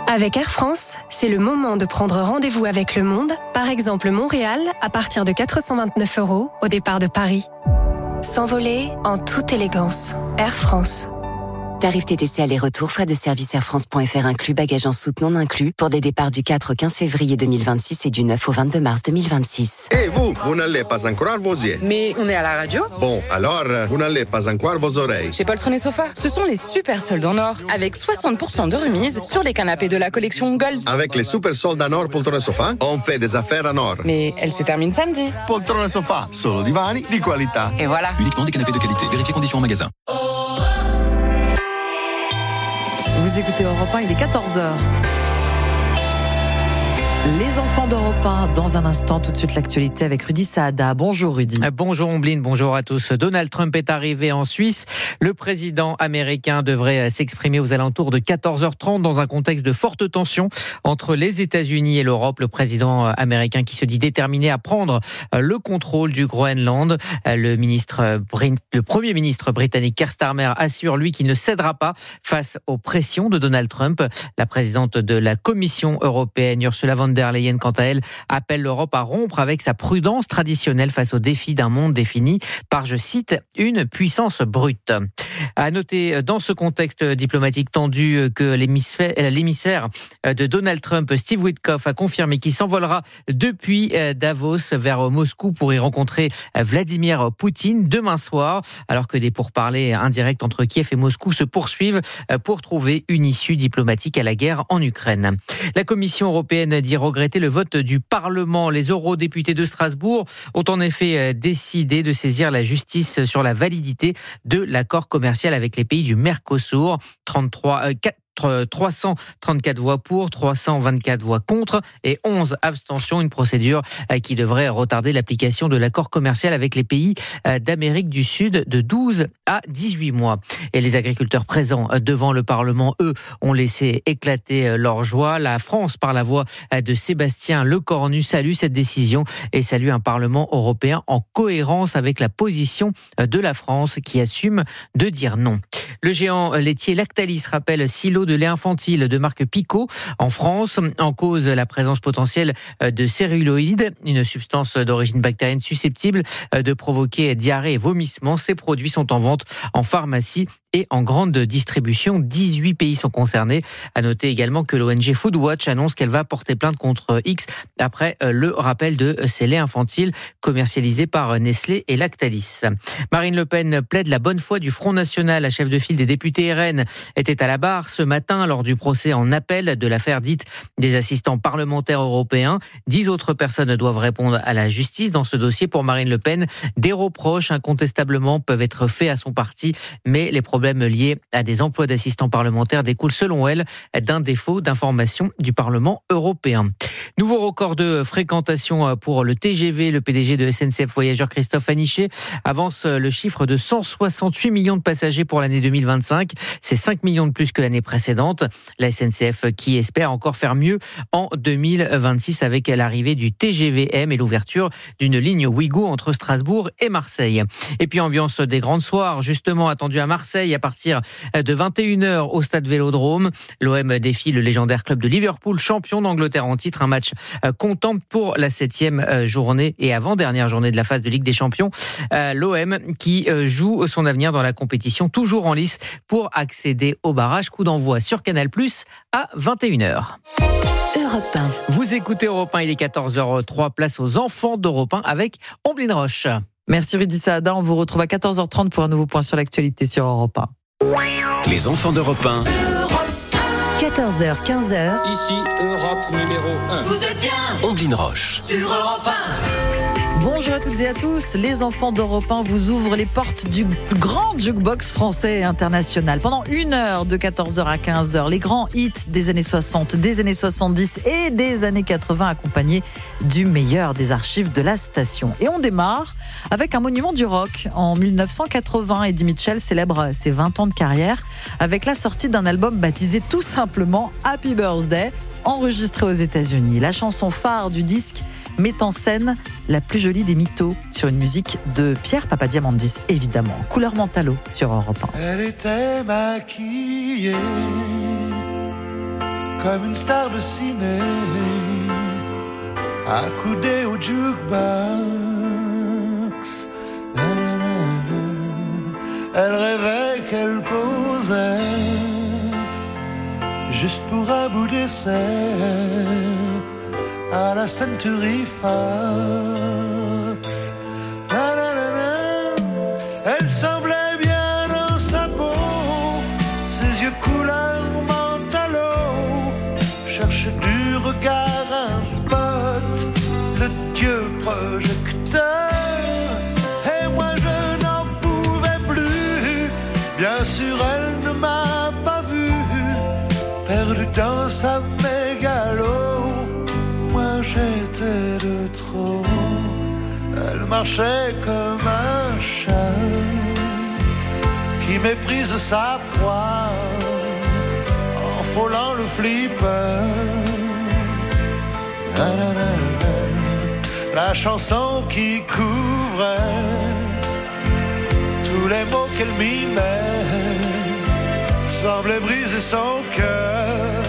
Avec Air France, c'est le moment de prendre rendez-vous avec le monde, par exemple Montréal, à partir de 429 € au départ de Paris. S'envoler en toute élégance. Air France. Tarif TTC aller-retour, frais de service airfrance.fr inclus, bagages en soute non inclus, pour des départs du 4 au 15 février 2026 et du 9 au 22 mars 2026. Et vous n'allez pas encore vos yeux. Mais on est à la radio. Bon, alors, vous n'allez pas encore vos oreilles. Chez Poltron et Sofa, ce sont les super soldes en or, avec 60% de remise sur les canapés de la collection Gold. Avec les super soldes en or Poltron et Sofa, on fait des affaires en or. Mais elle se termine samedi. Poltron et Sofa, solo divani di qualità. Et voilà. Uniquement des canapés de qualité. Vérifiez conditions en magasin. Vous écoutez Europe 1, il est 14h. Les enfants d'Europe 1, dans un instant, tout de suite l'actualité avec Rudy Saada. Bonjour Rudy. Bonjour Ombline, bonjour à tous. Donald Trump est arrivé en Suisse. Le président américain devrait s'exprimer aux alentours de 14h30 dans un contexte de forte tension entre les États-Unis et l'Europe. Le président américain qui se dit déterminé à prendre le contrôle du Groenland. Le premier ministre britannique Keir Starmer assure, lui, qu'il ne cédera pas face aux pressions de Donald Trump. La présidente de la Commission européenne, Ursula von der Leyen, quant à elle, appelle l'Europe à rompre avec sa prudence traditionnelle face aux défis d'un monde défini par, je cite, une puissance brute. À noter dans ce contexte diplomatique tendu que l'émissaire de Donald Trump, Steve Witkoff, a confirmé qu'il s'envolera depuis Davos vers Moscou pour y rencontrer Vladimir Poutine demain soir, alors que des pourparlers indirects entre Kiev et Moscou se poursuivent pour trouver une issue diplomatique à la guerre en Ukraine. La Commission européenne dit regretter le vote du Parlement. Les eurodéputés de Strasbourg ont en effet décidé de saisir la justice sur la validité de l'accord commercial avec les pays du Mercosur. 334 voix pour, 324 voix contre et 11 abstentions. Une procédure qui devrait retarder l'application de l'accord commercial avec les pays d'Amérique du Sud de 12 à 18 mois. Et les agriculteurs présents devant le Parlement, eux, ont laissé éclater leur joie. La France, par la voix de Sébastien Lecornu, salue cette décision et salue un Parlement européen en cohérence avec la position de la France qui assume de dire non. Le géant laitier Lactalis rappelle silo de lait infantile de marque Picot en France. En cause, la présence potentielle de céruloïdes, une substance d'origine bactérienne susceptible de provoquer diarrhée et vomissements. Ces produits sont en vente en pharmacie et en grande distribution. 18 pays sont concernés. À noter également que l'ONG Foodwatch annonce qu'elle va porter plainte contre X après le rappel de ces laits infantiles commercialisés par Nestlé et Lactalis. Marine Le Pen plaide la bonne foi du Front National. La chef de file des députés RN était à la barre ce matin lors du procès en appel de l'affaire dite des assistants parlementaires européens. 10 autres personnes doivent répondre à la justice dans ce dossier. Pour Marine Le Pen, des reproches incontestablement peuvent être faits à son parti, mais les problèmes liés à des emplois d'assistants parlementaires découlent selon elle d'un défaut d'information du Parlement européen. Nouveau record de fréquentation pour le TGV. Le PDG de SNCF Voyageurs, Christophe Aniché, avance le chiffre de 168 millions de passagers pour l'année 2025. C'est 5 millions de plus que l'année précédente. La SNCF qui espère encore faire mieux en 2026 avec l'arrivée du TGV-M et l'ouverture d'une ligne Ouigo entre Strasbourg et Marseille. Et puis ambiance des grandes soirs, justement attendue à Marseille à partir de 21h au stade Vélodrome. L'OM défie le légendaire club de Liverpool, champion d'Angleterre en titre. Un match comptant pour la 7e journée et avant-dernière journée de la phase de Ligue des Champions. L'OM qui joue son avenir dans la compétition, toujours en lice pour accéder au barrage. Coup d'envoi sur Canal+ à 21h. Europe 1. Vous écoutez Europe 1, il est 14h03, place aux enfants d'Europe 1 avec Ombline Roche. Merci Rudy Saada, on vous retrouve à 14h30 pour un nouveau point sur l'actualité sur Europe 1. Les enfants d'Europe 1. 14h, 15h. Ici, Europe numéro 1. Vous êtes bien Ombline Roche. sur Europe 1. Bonjour à toutes et à tous, les enfants d'Europe 1 vous ouvrent les portes du plus grand jukebox français et international. Pendant 1 heure de 14h à 15h, les grands hits des années 60, des années 70 et des années 80 accompagnés du meilleur des archives de la station. Et on démarre avec un monument du rock. En 1980, Eddie Mitchell célèbre ses 20 ans de carrière avec la sortie d'un album baptisé tout simplement Happy Birthday, enregistré aux États-Unis. La chanson phare du disque met en scène la plus jolie des mythos sur une musique de Pierre Papadiamandis, évidemment. Couleur Mentalo sur Europe 1. Elle était maquillée comme une star de ciné, accoudée au jukebox. Elle rêvait qu'elle causait juste pour un bout d'essai à la Century Fox. Elle semblait bien dans sa peau, ses yeux couleur mentalo, cherche du regard un spot, le dieu projecteur. Et moi je n'en pouvais plus, bien sûr elle ne m'a pas vu, perdu dans sa mégalo, moi j'étais de trop. Elle marchait comme un chat qui méprise sa proie en frôlant le flipper. La chanson qui couvrait tous les mots qu'elle mimait semblait briser son cœur.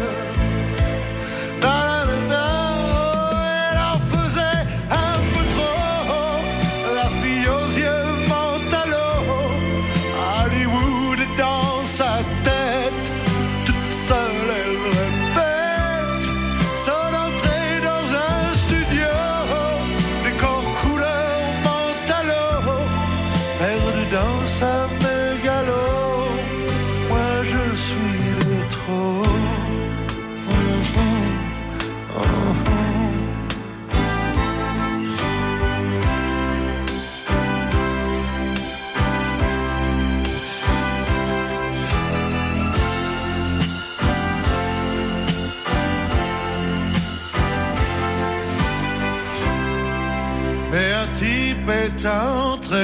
Est entré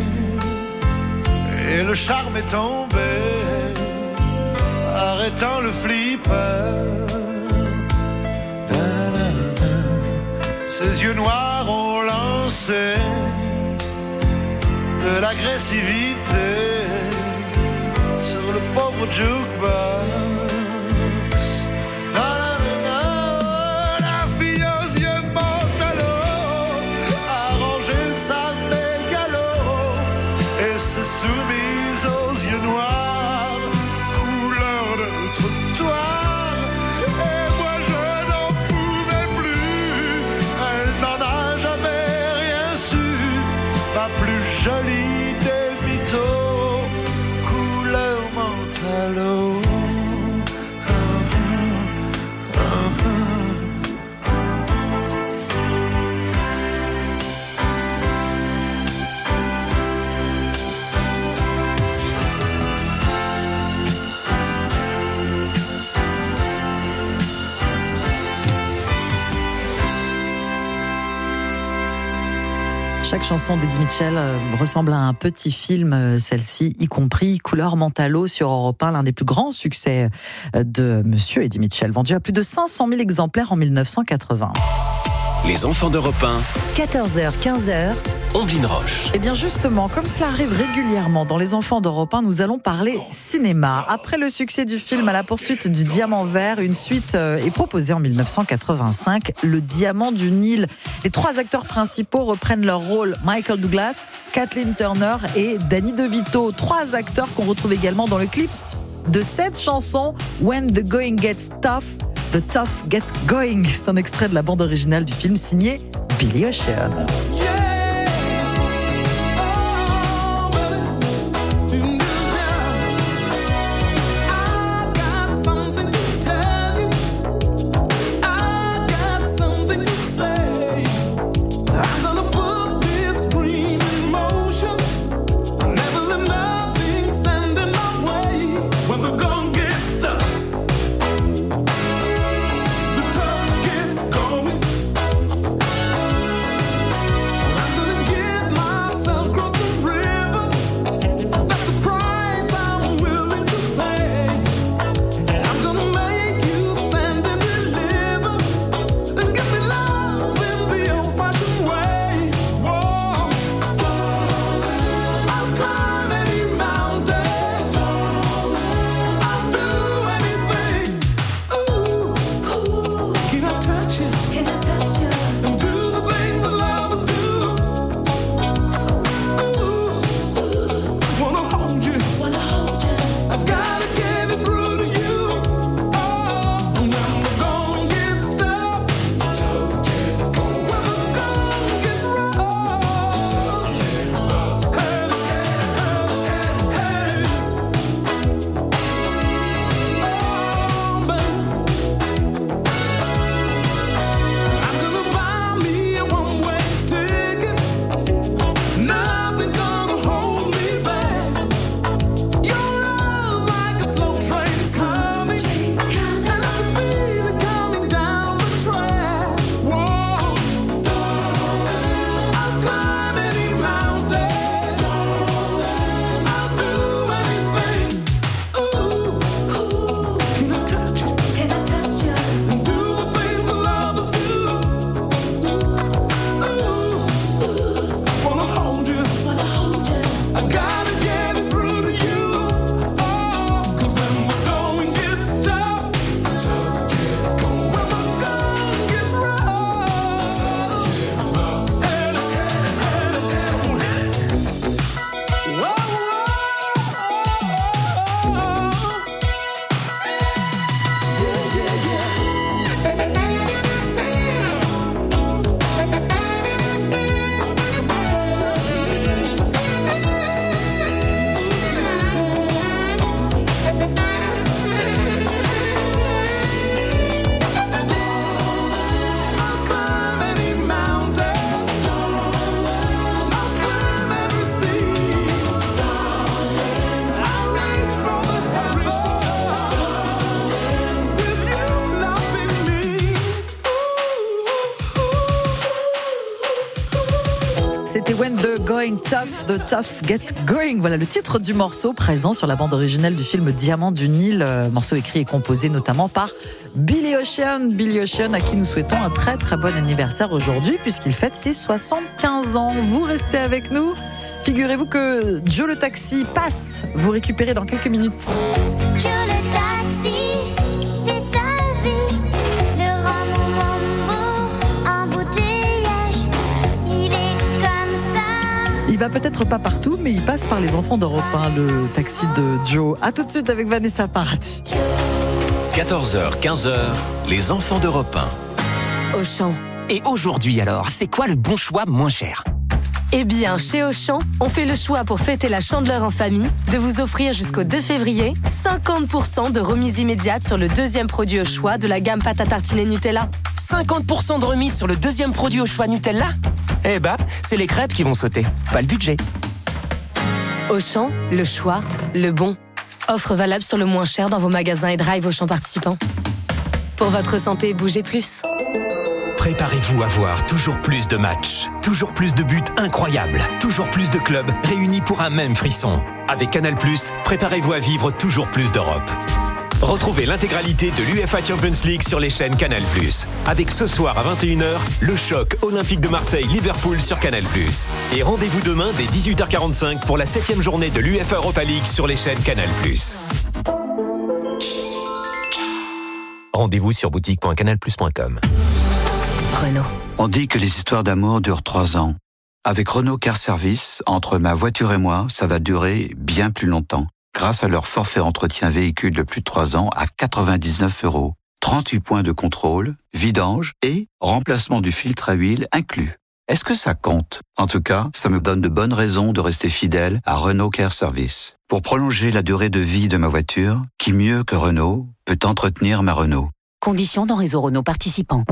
et le charme est tombé, arrêtant le flipper. Ses yeux noirs ont lancé de l'agressivité sur le pauvre jukebox. Soumise aux yeux noirs, couleur de trottoir. Et moi je n'en pouvais plus, elle n'en a jamais rien su. Ma plus jolie des mythos, couleur mentalo. Chaque chanson d'Eddie Mitchell ressemble à un petit film, celle-ci, y compris Couleur Mentalo sur Europe 1, l'un des plus grands succès de Monsieur Eddie Mitchell, vendu à plus de 500 000 exemplaires en 1980. Les enfants d'Europe 1. 14h, 15h. Omblin Roche. Et bien justement, comme cela arrive régulièrement dans Les enfants d'Europe 1, nous allons parler cinéma. Après le succès du film À la poursuite du diamant vert, une suite est proposée en 1985, Le Diamant du Nil. Les trois acteurs principaux reprennent leur rôle, Michael Douglas, Kathleen Turner et Danny DeVito. Trois acteurs qu'on retrouve également dans le clip de cette chanson, When the Going Gets Tough, The Tough Get Going. C'est un extrait de la bande originale du film signé Billy Ocean. C'était When the Going Tough, the Tough Get Going. Voilà le titre du morceau présent sur la bande originale du film Diamant du Nil. Morceau écrit et composé notamment par Billy Ocean. Billy Ocean à qui nous souhaitons un très très bon anniversaire aujourd'hui puisqu'il fête ses 75 ans. Vous restez avec nous. Figurez-vous que Joe le taxi passe. Vous récupérez dans quelques minutes. Joe le taxi, c'est sa vie. Le rhum, embouteillage, il est comme ça. Il va peut-être pas partout, mais il passe par les enfants d'Europe 1, le taxi de Joe. À tout de suite avec Vanessa Paradis. 14h, 15h, les enfants d'Europe 1. Auchan. Et aujourd'hui alors, c'est quoi le bon choix moins cher ? Eh bien, chez Auchan, on fait le choix pour fêter la Chandeleur en famille de vous offrir jusqu'au 2 février 50% de remise immédiate sur le deuxième produit au choix de la gamme pâte à tartiner Nutella. 50% de remise sur le deuxième produit au choix Nutella ? Eh bah, c'est les crêpes qui vont sauter, pas le budget. Auchan, le choix, le bon. Offre valable sur le moins cher dans vos magasins et drive Auchan participants. Pour votre santé, bougez plus. Préparez-vous à voir toujours plus de matchs, toujours plus de buts incroyables, toujours plus de clubs réunis pour un même frisson. Avec Canal+, préparez-vous à vivre toujours plus d'Europe. Retrouvez l'intégralité de l'UEFA Champions League sur les chaînes Canal+. Avec ce soir à 21h, le choc Olympique de Marseille-Liverpool sur Canal+. Et rendez-vous demain dès 18h45 pour la 7e journée de l'UEFA Europa League sur les chaînes Canal+. Rendez-vous sur boutique.canalplus.com. Renault. On dit que les histoires d'amour durent 3 ans. Avec Renault Car Service, entre ma voiture et moi, ça va durer bien plus longtemps. Grâce à leur forfait entretien véhicule de plus de 3 ans à 99 €. 38 points de contrôle, vidange et remplacement du filtre à huile inclus. Est-ce que ça compte ? En tout cas, ça me donne de bonnes raisons de rester fidèle à Renault Car Service. Pour prolonger la durée de vie de ma voiture, qui mieux que Renault peut entretenir ma Renault ? Conditions dans réseau Renault participant.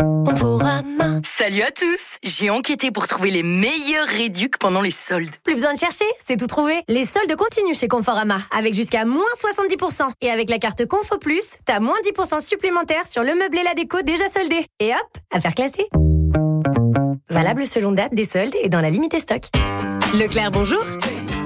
Salut à tous! J'ai enquêté pour trouver les meilleurs réducs pendant les soldes. Plus besoin de chercher, c'est tout trouvé. Les soldes continuent chez Conforama, avec jusqu'à moins 70%. Et avec la carte Confo Plus, t'as moins 10% supplémentaires sur le meuble et la déco déjà soldés. Et hop, affaire classée. Valable selon date des soldes et dans la limite des stocks. Leclerc, bonjour. Allô ?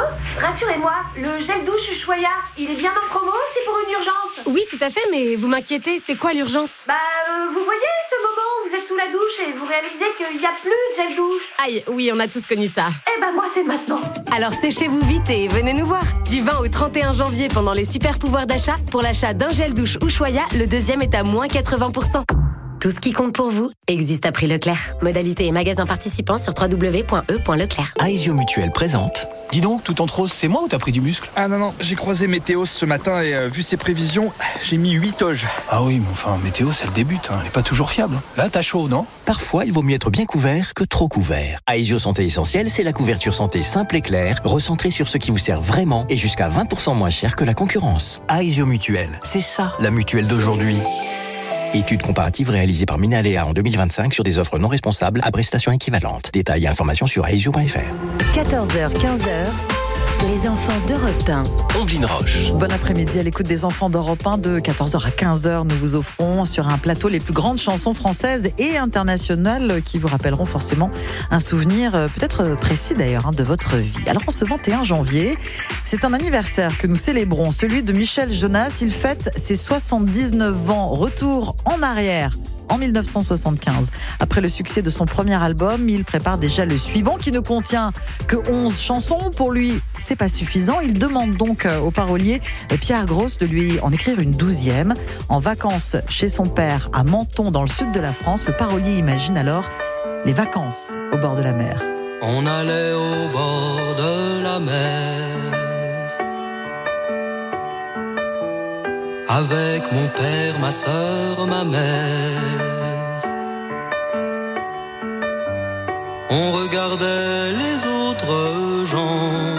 Rassurez-moi, le gel douche Ushuaïa, il est bien en promo, c'est pour une urgence ? Oui, tout à fait, mais vous m'inquiétez, c'est quoi l'urgence ? Vous voyez ce moment où vous êtes sous la douche et vous réalisez qu'il n'y a plus de gel douche ? Aïe, oui, on a tous connu ça. Moi c'est maintenant. Alors séchez-vous vite et venez nous voir. Du 20 au 31 janvier pendant les super pouvoirs d'achat, pour l'achat d'un gel douche Ushuaïa, le deuxième est à moins 80%. Tout ce qui compte pour vous existe à prix Leclerc. Modalité et magasins participants sur www.e.leclerc. Aesio Mutuelle présente. Dis donc, tout en rose, c'est moi ou t'as pris du muscle ? Ah non, j'ai croisé Météos ce matin et vu ses prévisions, j'ai mis 8 oges. Ah oui, mais enfin, Météos, elle débute, elle n'est pas toujours fiable. Là, t'as chaud, non ? Parfois, il vaut mieux être bien couvert que trop couvert. Aesio Santé Essentielle, c'est la couverture santé simple et claire, recentrée sur ce qui vous sert vraiment et jusqu'à 20% moins cher que la concurrence. Aesio Mutuelle, c'est ça, la mutuelle d'aujourd'hui. Étude comparative réalisée par Minalea en 2025 sur des offres non responsables à prestations équivalentes. Détails et informations sur aesio.fr. 14h, 15h, les enfants d'Europe 1. Omblin Roche. Bon après-midi à l'écoute des enfants d'Europe 1 de 14h à 15h. Nous vous offrons sur un plateau les plus grandes chansons françaises et internationales qui vous rappelleront forcément un souvenir peut-être précis d'ailleurs de votre vie. Alors en ce 21 janvier, c'est un anniversaire que nous célébrons, celui de Michel Jonas. Il fête ses 79 ans. Retour en arrière. En 1975. Après le succès de son premier album, il prépare déjà le suivant qui ne contient que 11 chansons. Pour lui, c'est pas suffisant. Il demande donc au parolier Pierre Gross de lui en écrire une 12e. En vacances chez son père à Menton dans le sud de la France, le parolier imagine alors les vacances au bord de la mer. On allait au bord de la mer avec mon père, ma sœur, ma mère. On regardait les autres gens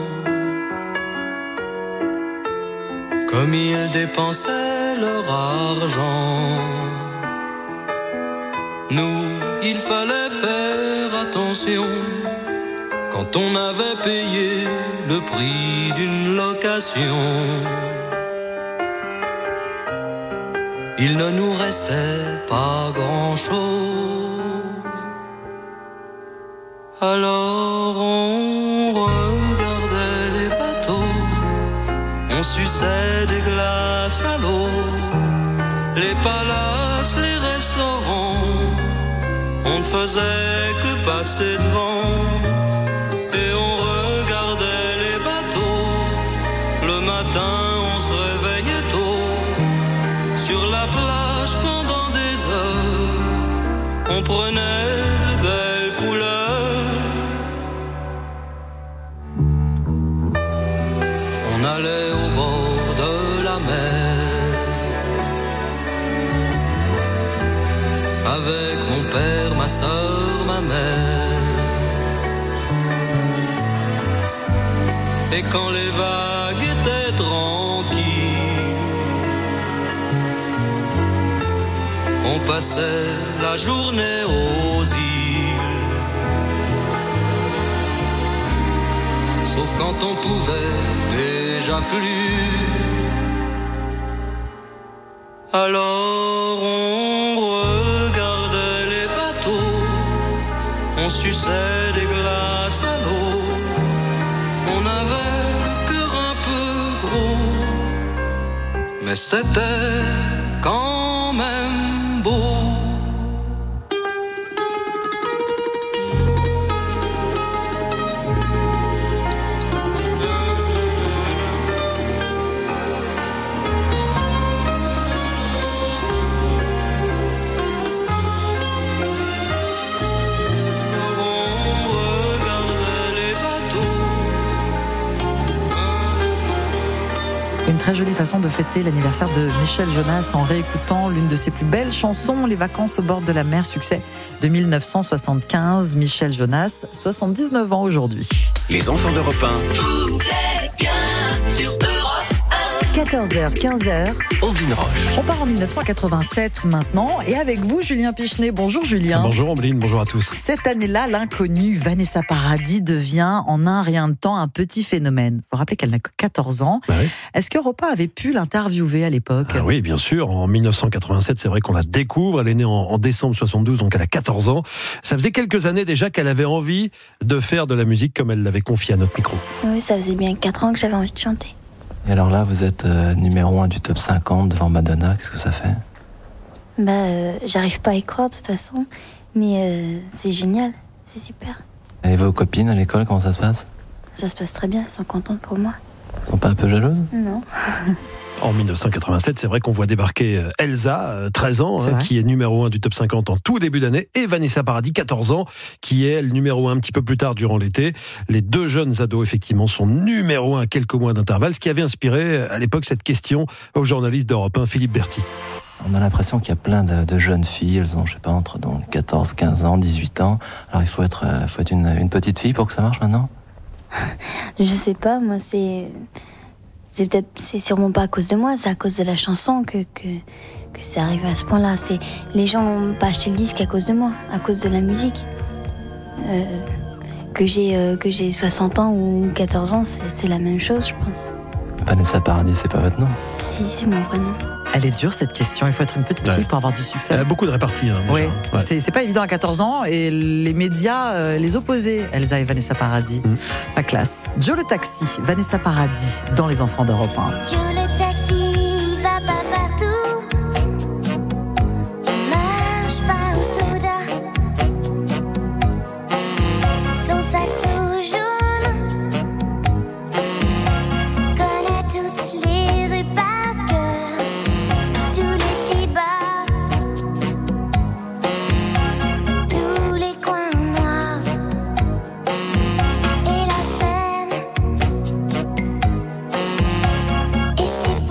comme ils dépensaient leur argent. Nous, il fallait faire attention quand on avait payé le prix d'une location. Il ne nous restait pas grand-chose Alors on regardait les bateaux, on suçait des glaces à l'eau, les palaces, les restaurants, on ne faisait que passer devant. Et on regardait les bateaux, le matin on se réveillait tôt, sur la plage pendant des heures, on prenait de belles couleurs. On allait au bord de la mer, avec mon père, ma soeur, ma mère. Et quand les vagues étaient tranquilles, on passait la journée aux îles. Sauf quand on pouvait déjà plus. Alors on regardait les bateaux, on suçait des glaces à l'eau, on avait le cœur un peu gros, mais c'était quand même beau. Une très jolie façon de fêter l'anniversaire de Michel Jonas en réécoutant l'une de ses plus belles chansons, Les vacances au bord de la mer, succès de 1975. Michel Jonas, 79 ans aujourd'hui. Les enfants d'Europe 1. Tout est bien sur Europe 14h, 15h. Omblin Roche. On part en 1987 maintenant et avec vous Julien Pichenet. Bonjour Julien. Bonjour Omblin, bonjour à tous. Cette année-là, l'inconnue Vanessa Paradis devient en un rien de temps un petit phénomène. Il faut rappeler qu'elle n'a que 14 ans. Bah oui. Est-ce qu'Europe 1 avait pu l'interviewer à l'époque ? Oui, bien sûr. En 1987, c'est vrai qu'on la découvre. Elle est née en décembre 72, donc elle a 14 ans. Ça faisait quelques années déjà qu'elle avait envie de faire de la musique comme elle l'avait confié à notre micro. Oui, ça faisait bien 4 ans que j'avais envie de chanter. Et alors là, vous êtes numéro 1 du top 50 devant Madonna. Qu'est-ce que ça fait ? J'arrive pas à y croire de toute façon, mais c'est génial, c'est super. Et vos copines à l'école, comment ça se passe ? Ça se passe très bien, elles sont contentes pour moi. Elles sont pas un peu jalouses ? Non. En 1987, c'est vrai qu'on voit débarquer Elsa, 13 ans, qui est numéro 1 du top 50 en tout début d'année, et Vanessa Paradis, 14 ans, qui est elle numéro 1 un petit peu plus tard durant l'été. Les deux jeunes ados, effectivement, sont numéro 1 à quelques mois d'intervalle, ce qui avait inspiré à l'époque cette question au journaliste d'Europe 1, Philippe Berti. On a l'impression qu'il y a plein de jeunes filles, elles ont, je sais pas, entre 14, 15 ans, 18 ans. Alors il faut être une petite fille pour que ça marche maintenant ? Je sais pas, moi c'est sûrement pas à cause de moi, c'est à cause de la chanson que c'est arrivé à ce point-là. Les gens n'ont pas acheté le disque à cause de moi, à cause de la musique. Que j'ai 60 ans ou 14 ans, c'est la même chose, je pense. Vanessa Paradis, c'est pas votre nom ? Si, c'est mon vrai nom. Elle est dure cette question, il faut être une petite fille pour avoir du succès. Elle a beaucoup de réparties. Oui, c'est pas évident à 14 ans et les médias les opposaient, Elsa et Vanessa Paradis. La classe. Joe le taxi, Vanessa Paradis dans Les Enfants d'Europe 1. Joe le taxi va pas partout, il marche pas au soda, son sac tout jaune, connaît toutes les rues par cœur, tous les petits bars, tous les coins noirs et la Seine. Et c'est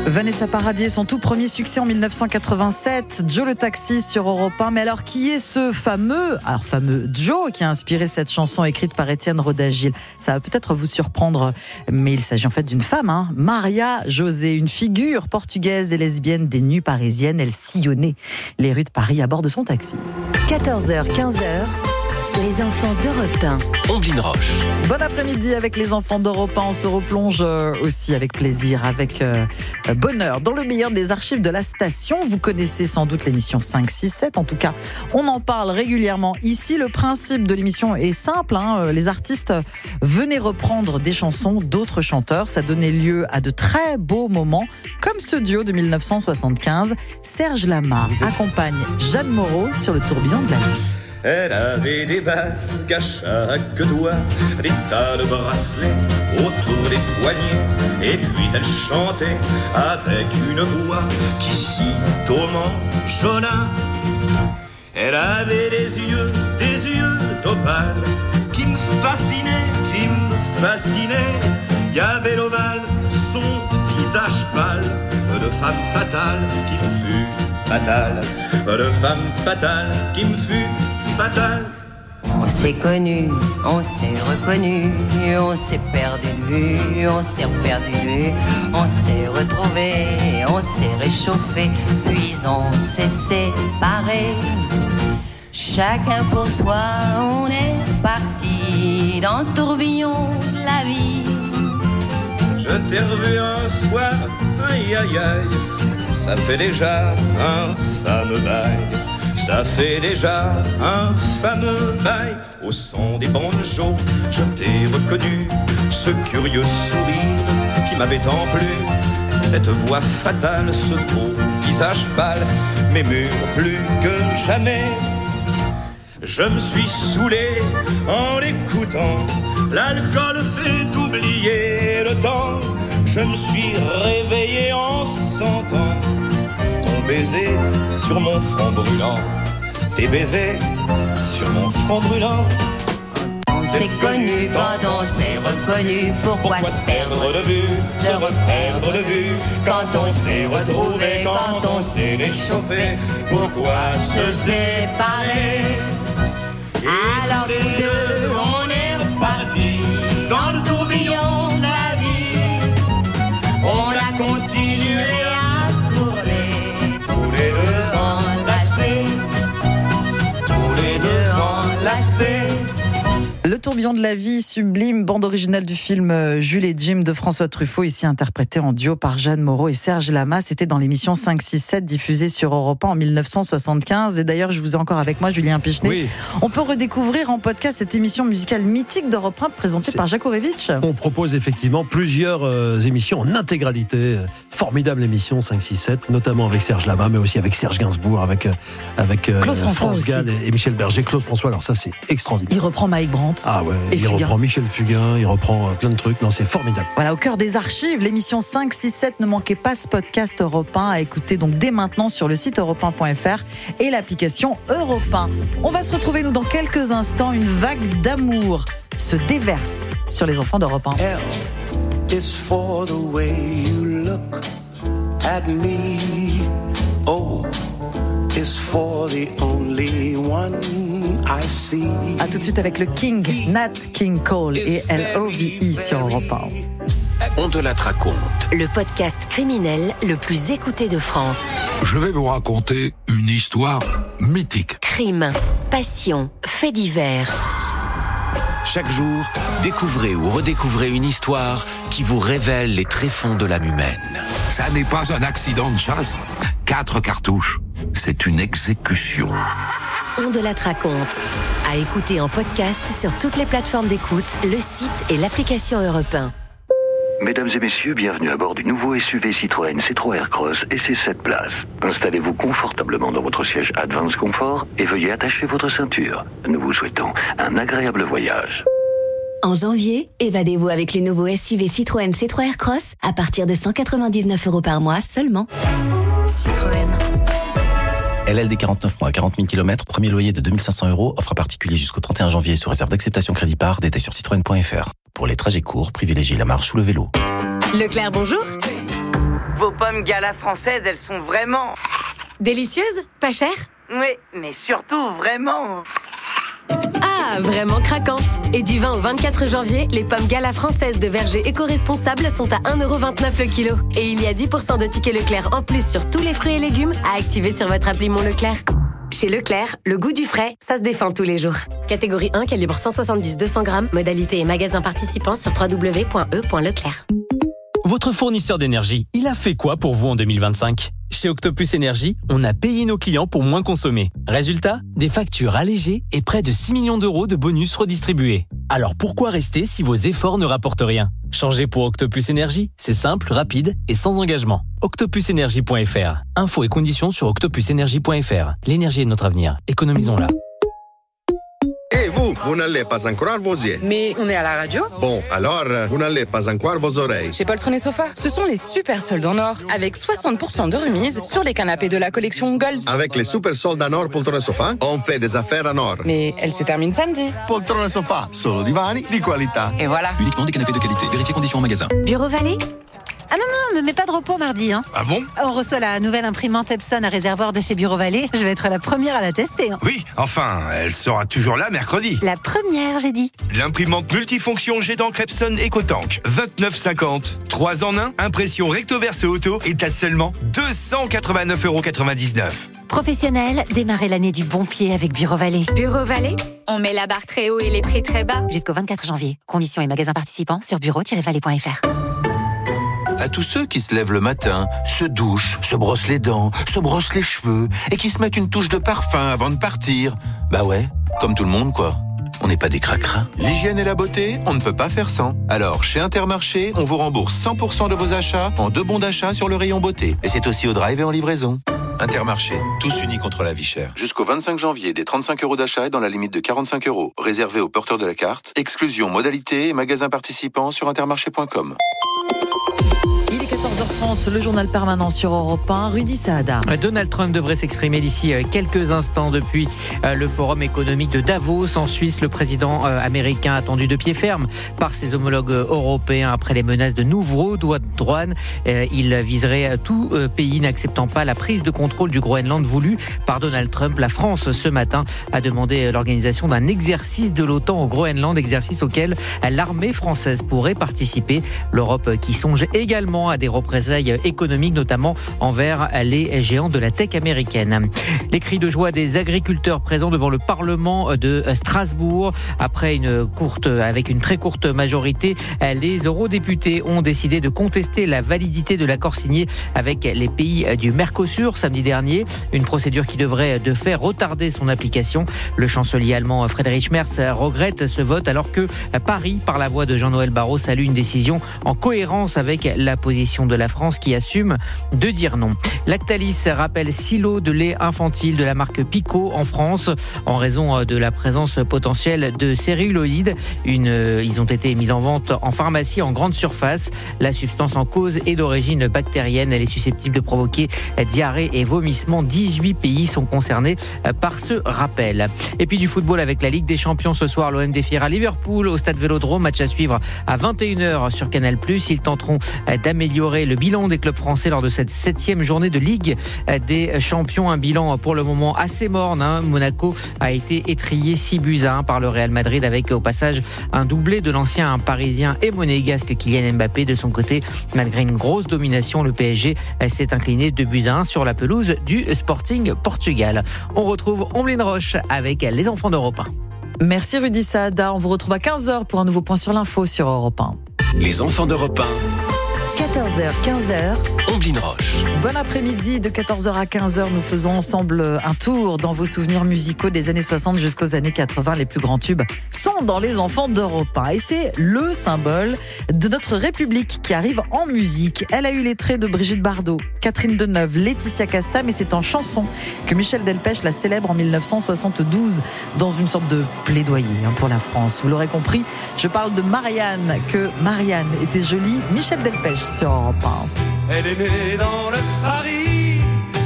Vanessa Paradis, son tout premier succès en 1987, Joe le Taxi sur Europe 1. Mais alors, qui est ce fameux Joe qui a inspiré cette chanson écrite par Étienne Rodagil? Ça va peut-être vous surprendre, mais il s'agit en fait d'une femme, Maria José, une figure portugaise et lesbienne des nuits parisiennes. Elle sillonnait les rues de Paris à bord de son taxi. 14h, 15h. Les enfants d'Europe 1. Omblin Roche. Bon après-midi avec les enfants d'Europe 1. On se replonge aussi avec plaisir, avec bonheur, dans le meilleur des archives de la station. Vous connaissez sans doute l'émission 5, 6, 7. En tout cas, on en parle régulièrement ici. Le principe de l'émission est simple. Les artistes venaient reprendre des chansons d'autres chanteurs. Ça donnait lieu à de très beaux moments, comme ce duo de 1975. Serge Lama accompagne Jeanne Moreau sur le tourbillon de la vie. Elle avait des bagues à chaque doigt, des tas de bracelets autour des poignets. Et puis elle chantait avec une voix qui sitôt m'enjôla. Elle avait des yeux d'opale qui me fascinaient. Il y avait l'ovale, son visage pâle de femme fatale qui me fut fatale. De femme fatale qui me fut fatale. On s'est connus, on s'est reconnus, on s'est perdu de vue, on s'est perdu de vue, on s'est retrouvés, on s'est réchauffés, puis on s'est séparés. Chacun pour soi, on est parti dans le tourbillon de la vie. Je t'ai revu un soir, aïe aïe aïe, ça fait déjà un fameux bail. Ça fait déjà un fameux bail. Au son des banjos, je t'ai reconnu. Ce curieux sourire qui m'avait tant plu. Cette voix fatale, ce beau visage pâle m'émure plus que jamais. Je me suis saoulé en l'écoutant. L'alcool fait oublier le temps. Je me suis réveillé en sentant ton baiser sur mon front brûlant. Tes baisers sur mon front brûlant. On s'est connus, quand on s'est reconnus, pourquoi se perdre de vue, se reperdre de vue? Quand on s'est retrouvés, quand on s'est réchauffé, pourquoi se séparer? Alors tous deux, on est repartis dans le tourbillon de la vie. On a continué à tourner, tous les deux enlacés, tous les deux enlacés. Le tourbillon de la vie, sublime bande originale du film Jules et Jim de François Truffaut, ici interprété en duo par Jeanne Moreau et Serge Lama. C'était dans l'émission 5, 6, 7 diffusée sur Europe 1 en 1975. Et d'ailleurs, je vous ai encore avec moi, Julien Pichenet. Oui. On peut redécouvrir en podcast cette émission musicale mythique d'Europe 1 présentée par Jacques Orevitch. On propose effectivement plusieurs émissions en intégralité. Formidable émission 5, 6, 7, notamment avec Serge Lama, mais aussi avec Serge Gainsbourg, avec Claude François France Gall et Michel Berger. Claude François, alors ça c'est extraordinaire. Il reprend Mike Brandt. Ah ouais, il reprend Michel Fugain, il reprend plein de trucs. Non, c'est formidable. Voilà, au cœur des archives, l'émission 5, 6, 7. Ne manquez pas ce podcast Europe 1 à écouter donc dès maintenant sur le site europe1.fr et l'application Europe 1. On va se retrouver, nous, dans quelques instants. Une vague d'amour se déverse sur les enfants d'Europe 1. L is for the way you look at me. O is for the only one I see. A tout de suite avec le King, Nat King Cole et L.O.V.E. sur Europe 1. On te la raconte. Le podcast criminel le plus écouté de France. Je vais vous raconter une histoire mythique. Crime, passion, faits divers. Chaque jour, découvrez ou redécouvrez une histoire qui vous révèle les tréfonds de l'âme humaine. Ça n'est pas un accident de chasse. 4 cartouches. C'est une exécution. On te la raconte. À écouter en podcast sur toutes les plateformes d'écoute, le site et l'application Europe 1. Mesdames et messieurs, bienvenue à bord du nouveau SUV Citroën C3 Aircross et ses 7 places. Installez-vous confortablement dans votre siège Advance Comfort et veuillez attacher votre ceinture. Nous vous souhaitons un agréable voyage. En janvier, évadez-vous avec le nouveau SUV Citroën C3 Aircross à partir de 199 € par mois seulement. Citroën. LLD 49 mois, 40 000 km, premier loyer de 2 500 €, offre à particulier jusqu'au 31 janvier sous réserve d'acceptation crédit par, détail sur citroën.fr. Pour les trajets courts, privilégiez la marche ou le vélo. Leclerc, bonjour. Vos pommes Gala françaises, elles sont vraiment... Délicieuses? Pas chères? Oui, mais surtout vraiment... Ah, vraiment craquantes! Et du 20 au 24 janvier, les pommes Gala françaises de verger éco-responsables sont à 1,29€ le kilo. Et il y a 10% de tickets Leclerc en plus sur tous les fruits et légumes à activer sur votre appli Mon Leclerc. Chez Leclerc, le goût du frais, ça se défend tous les jours. Catégorie 1, calibre 170-200 grammes, modalité et magasin participant sur www.e.leclerc. Votre fournisseur d'énergie, il a fait quoi pour vous en 2025 ? Chez Octopus Énergie, on a payé nos clients pour moins consommer. Résultat, des factures allégées et près de 6 millions d'euros de bonus redistribués. Alors pourquoi rester si vos efforts ne rapportent rien ? Changez pour Octopus Énergie, c'est simple, rapide et sans engagement. octopusenergie.fr. Infos et conditions sur octopusenergie.fr. L'énergie est notre avenir, économisons-la. Et vous n'allez pas encore vos yeux. Mais on est à la radio. Bon, alors, vous n'allez pas encore vos oreilles. Chez Poltron et Sofa, ce sont les super soldes en or, avec 60% de remise sur les canapés de la collection Gold. Avec les super soldes en or Poltron et Sofa, on fait des affaires en or. Mais elle se termine samedi. Poltron et Sofa, solo divani di qualità. Et voilà. Uniquement des canapés de qualité. Vérifiez conditions en magasin. Bureau Vallée? Ah non, me mets pas de repos mardi. Hein. Ah bon? On reçoit la nouvelle imprimante Epson à réservoir de chez Bureau Vallée. Je vais être la première à la tester. Hein. Oui, enfin, elle sera toujours là mercredi. La première, j'ai dit. L'imprimante multifonction jet d'encre Epson EcoTank. 29,50. 3 en 1, impression recto verse auto est à seulement 289,99€. Professionnel, démarrez l'année du bon pied avec Bureau Vallée. Bureau Vallée? On met la barre très haut et les prix très bas. Jusqu'au 24 janvier. Conditions et magasins participants sur bureau-vallée.fr. À tous ceux qui se lèvent le matin, se douchent, se brossent les dents, se brossent les cheveux et qui se mettent une touche de parfum avant de partir. Bah ouais, comme tout le monde quoi. On n'est pas des cracras. L'hygiène et la beauté, on ne peut pas faire sans. Alors, chez Intermarché, on vous rembourse 100% de vos achats en 2 bons d'achat sur le rayon beauté. Et c'est aussi au drive et en livraison. Intermarché, tous unis contre la vie chère. Jusqu'au 25 janvier, des 35€ d'achat et dans la limite de 45€. Réservé aux porteurs de la carte. Exclusion, modalité et magasins participants sur intermarché.com. Il est 14h30, le journal permanent sur Europe 1, Rudy Saada. Donald Trump devrait s'exprimer d'ici quelques instants depuis le forum économique de Davos en Suisse. Le président américain attendu de pied ferme par ses homologues européens après les menaces de nouveaux droits de douane. Il viserait tout pays n'acceptant pas la prise de contrôle du Groenland voulue par Donald Trump. La France, ce matin, a demandé l'organisation d'un exercice de l'OTAN au Groenland, exercice auquel l'armée française pourrait participer. L'Europe qui songe également à des représailles économiques, notamment envers les géants de la tech américaine. Les cris de joie des agriculteurs présents devant le Parlement de Strasbourg. Avec une très courte majorité, les eurodéputés ont décidé de contester la validité de l'accord signé avec les pays du Mercosur samedi dernier. Une procédure qui devrait de fait retarder son application. Le chancelier allemand Friedrich Merz regrette ce vote alors que Paris, par la voix de Jean-Noël Barrot, salue une décision en cohérence avec la position de la France qui assume de dire non. Lactalis rappelle 6 lots de lait infantile de la marque Picot en France en raison de la présence potentielle de céruloïdes. Ils ont été mis en vente en pharmacie en grande surface. La substance en cause est d'origine bactérienne. Elle est susceptible de provoquer diarrhée et vomissements. 18 pays sont concernés par ce rappel. Et puis du football avec la Ligue des Champions ce soir. L'OM défiera Liverpool au stade Vélodrome. Match à suivre à 21h sur Canal+. Ils tenteront d'améliorer le bilan des clubs français lors de cette 7e journée de Ligue des Champions. Un bilan pour le moment assez morne. Monaco a été étrillé 6-1 par le Real Madrid avec au passage un doublé de l'ancien parisien et monégasque Kylian Mbappé. De son côté, malgré une grosse domination, le PSG s'est incliné 2-1 sur la pelouse du Sporting Portugal. On retrouve Omblin Roche avec les enfants d'Europe 1. Merci Rudy Saada. On vous retrouve à 15h pour un nouveau point sur l'info sur Europe 1. Les enfants d'Europe 1. 14h, 15h. Omblin Roche. Bon après-midi, de 14h à 15h, nous faisons ensemble un tour dans vos souvenirs musicaux des années 60 jusqu'aux années 80. Les plus grands tubes sont dans les enfants d'Europe 1. Et c'est le symbole de notre République qui arrive en musique. Elle a eu les traits de Brigitte Bardot, Catherine Deneuve, Laetitia Casta, mais c'est en chanson que Michel Delpech la célèbre en 1972 dans une sorte de plaidoyer pour la France. Vous l'aurez compris, je parle de Marianne, que Marianne était jolie, Michel Delpech sur Europe 1. Elle est née dans le Paris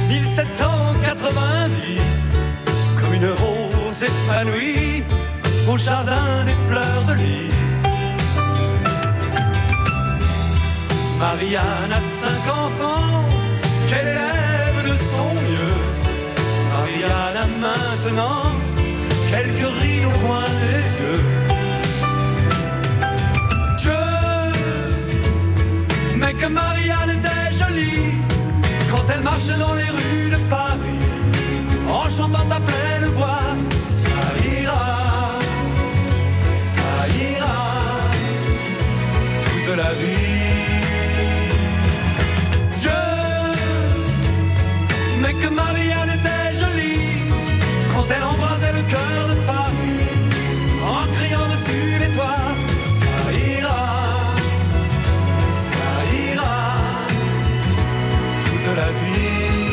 1790, comme une rose épanouie au jardin des fleurs de lys. Marianne a 5 enfants qu'elle élève de son mieux. Marianne a maintenant quelques rides au coin des yeux. Dieu, mais que Marianne était jolie quand elle marche dans les rues de Paris, en chantant à pleine voix. Ça ira toute la vie. Dieu, mais que Marianne était jolie quand elle embrasait le cœur de Paris, en criant dessus les toits. Ça ira toute la vie.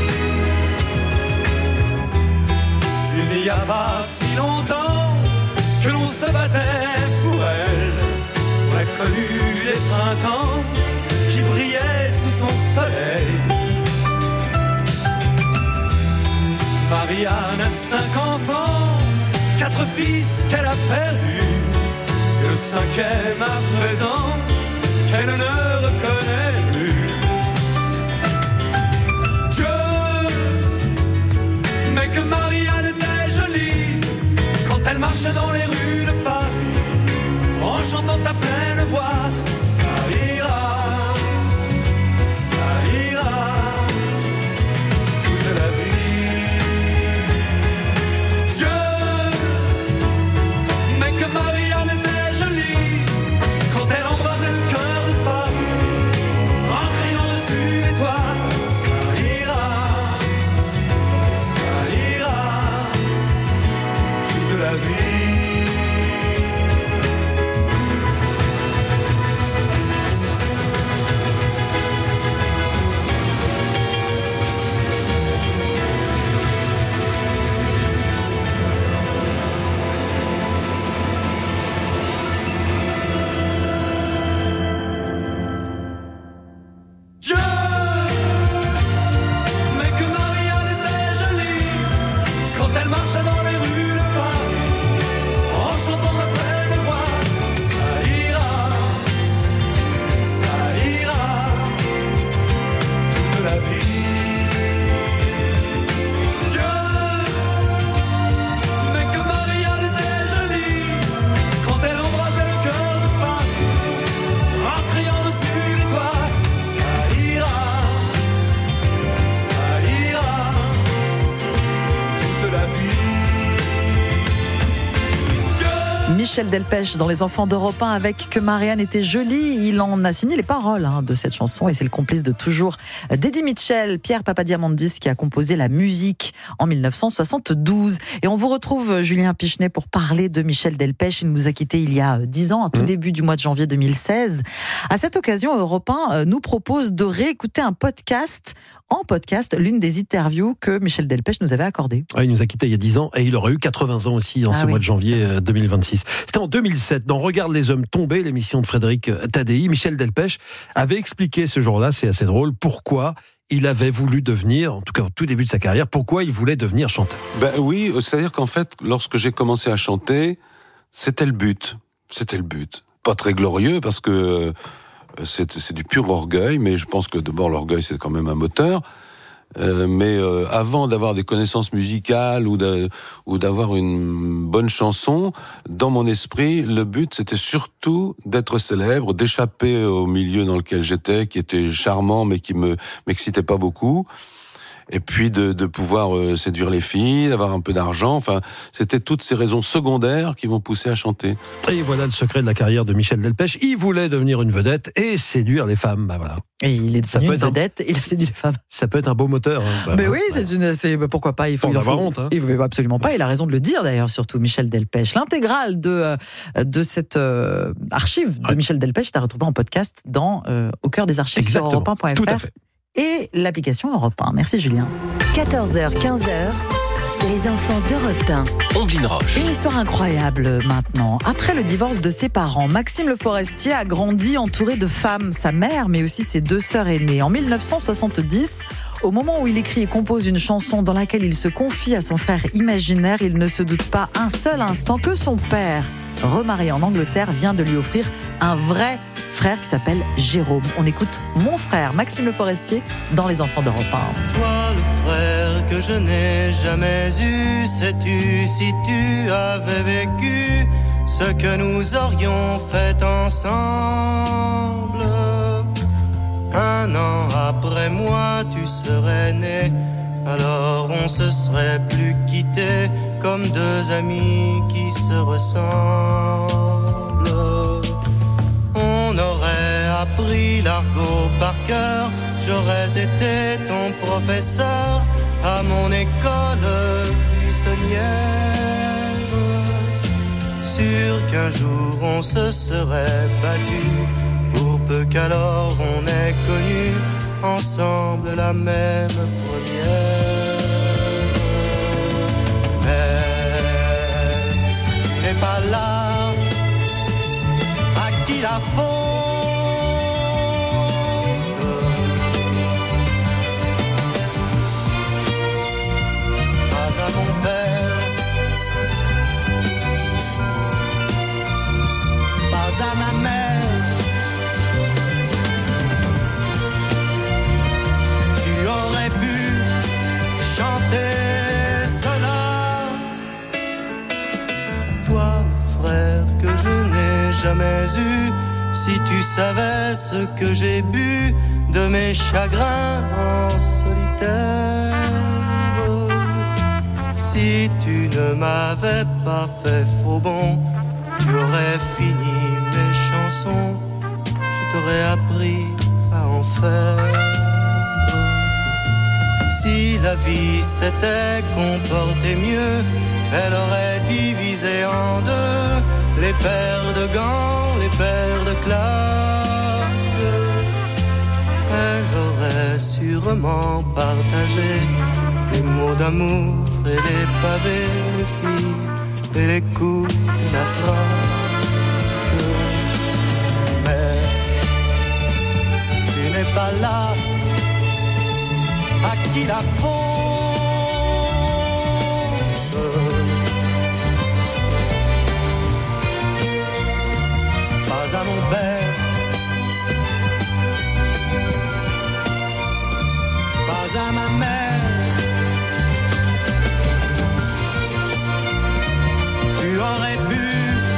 Il n'y a pas si longtemps que l'on se battait pour elle. On a connu les printemps qui brillaient sous son soleil. Marianne a 5 enfants, 4 fils qu'elle a perdus, et le 5e à présent qu'elle ne reconnaît plus. Dieu, mais que Marianne était jolie quand elle marchait dans les rues de Paris, en chantant à pleine voix. Ça ira toute la vie. Dieu, mais que Marianne était jolie quand elle embrasait le cœur de Paris, en criant dessus les toits. Ça ira toute la vie. Michel Delpech dans Les Enfants d'Europe 1 avec Que Marianne était jolie. Il en a signé les paroles de cette chanson et c'est le complice de toujours d'Eddie Mitchell, Pierre Papadiamandis, qui a composé la musique en 1972. Et on vous retrouve, Julien Pichenet, pour parler de Michel Delpech. Il nous a quittés il y a 10 ans, à tout début du mois de janvier 2016. À cette occasion, Europe 1 nous propose de réécouter en podcast l'une des interviews que Michel Delpech nous avait accordées. Il nous a quittés il y a 10 ans et il aurait eu 80 ans aussi en ce mois de janvier 2026. C'était en 2007, dans Regarde les hommes tombés, l'émission de Frédéric Tadei. Michel Delpech avait expliqué ce jour-là, c'est assez drôle, pourquoi il avait voulu devenir, en tout cas au tout début de sa carrière, pourquoi il voulait devenir chanteur. Oui, c'est-à-dire qu'en fait, lorsque j'ai commencé à chanter, c'était le but. Pas très glorieux parce que c'est du pur orgueil, mais je pense que d'abord l'orgueil c'est quand même un moteur. Mais avant d'avoir des connaissances musicales ou d'avoir une bonne chanson, dans mon esprit, le but c'était surtout d'être célèbre, d'échapper au milieu dans lequel j'étais, qui était charmant mais qui m'excitait pas beaucoup. Et puis de pouvoir séduire les filles, d'avoir un peu d'argent. Enfin, c'était toutes ces raisons secondaires qui m'ont poussé à chanter. Et voilà le secret de la carrière de Michel Delpech. Il voulait devenir une vedette et séduire les femmes. Voilà. Et il est devenu une vedette et il séduit les femmes. Ça peut être un beau moteur. Mais oui, pourquoi pas. Il faut avoir honte. Il veut absolument pas. Il a raison de le dire d'ailleurs, surtout Michel Delpech. L'intégrale de cette archive de Michel Delpech est à retrouver en podcast au cœur des archives sur europe1.fr. Tout à fait. Et l'application Europe 1. Merci Julien. 14h, 15h, les enfants d'Europe 1. Omblin Roche. Une histoire incroyable maintenant. Après le divorce de ses parents, Maxime Le Forestier a grandi entouré de femmes, sa mère, mais aussi ses 2 sœurs aînées. En 1970, au moment où il écrit et compose une chanson dans laquelle il se confie à son frère imaginaire, il ne se doute pas un seul instant que son père, remarié en Angleterre, vient de lui offrir un vrai frère qui s'appelle Jérôme. On écoute Mon frère, Maxime Le Forestier, dans Les Enfants d'Europe 1. Toi, le frère que je n'ai jamais eu, sais-tu si tu avais vécu ce que nous aurions fait ensemble? 1 an après moi, tu serais né. Alors on se serait plus quittés comme 2 amis qui se ressemblent. On aurait appris l'argot par cœur, j'aurais été ton professeur à mon école buissonnière. Sûr qu'un jour on se serait battu, pour peu qu'alors on ait connu ensemble la même première. Mais tu n'es pas là, à qui la faute? Pas à mon père, pas à ma mère. Jamais eu, si tu savais ce que j'ai bu de mes chagrins en solitaire. Si tu ne m'avais pas fait faux bon, tu aurais fini mes chansons, je t'aurais appris à en faire. Si la vie s'était comportée mieux, elle aurait divisé en 2 les paires de gants, les paires de claques. Elle aurait sûrement partagé les mots d'amour et les pavés, les filles et les coups de la traque. Mais tu n'es pas là, à qui la faute? Pas à mon père, pas à ma mère. Tu aurais pu